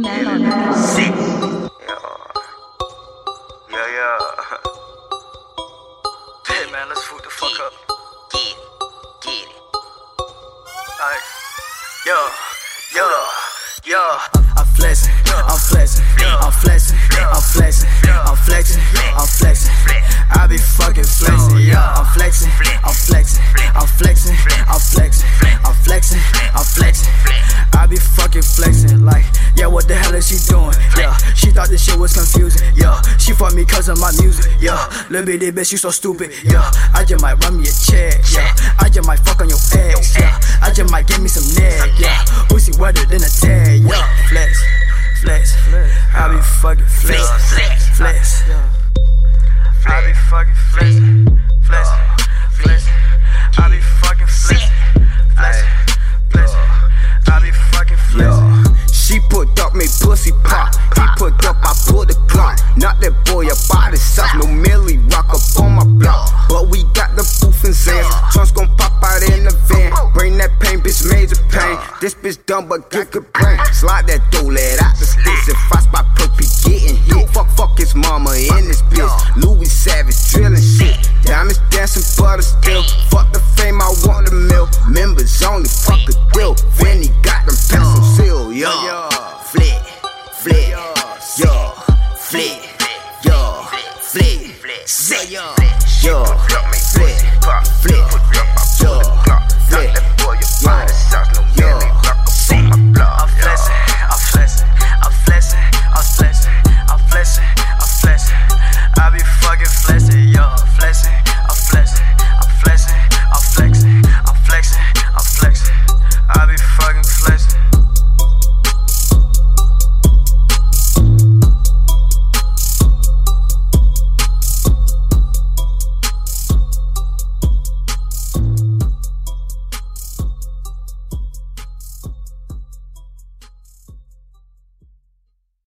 Man on Sick. Yeah. Hey man, let's food the fuck up. Get it. Alright. Yeah. I'm flexing. I be fucking flexing, yeah. I'm flexing. I be fucking flexing, like, yeah, what the hell is she doing? Yeah, she thought this shit was confusing, yeah. She fucked me cause of my music, yeah. Little bitty bitch, you so stupid, yeah. I just might run me a check, yeah. I just might fuck on your ex, yeah. I just might give me some neck, yeah. Pussy wetter than a tag, yeah. Flex. I be fucking flex. I be fucking flexing. I be fucking flexing. I be fucking flexing. She put up, made pussy pop. He put up, I pulled the Glock. Not that boy about his sauce. No Millie rock up on my block. But we got the booth and Zans. Trunks gon' pop out in the van. Bring that pain, bitch, major pain. This bitch dumb, but get good brain. Slide that dough, let out the sticks. If I spot perk, be getting hit. Fuck his mama in this bitch. Louis Savage, drilling shit. Diamonds dancing, butter stick.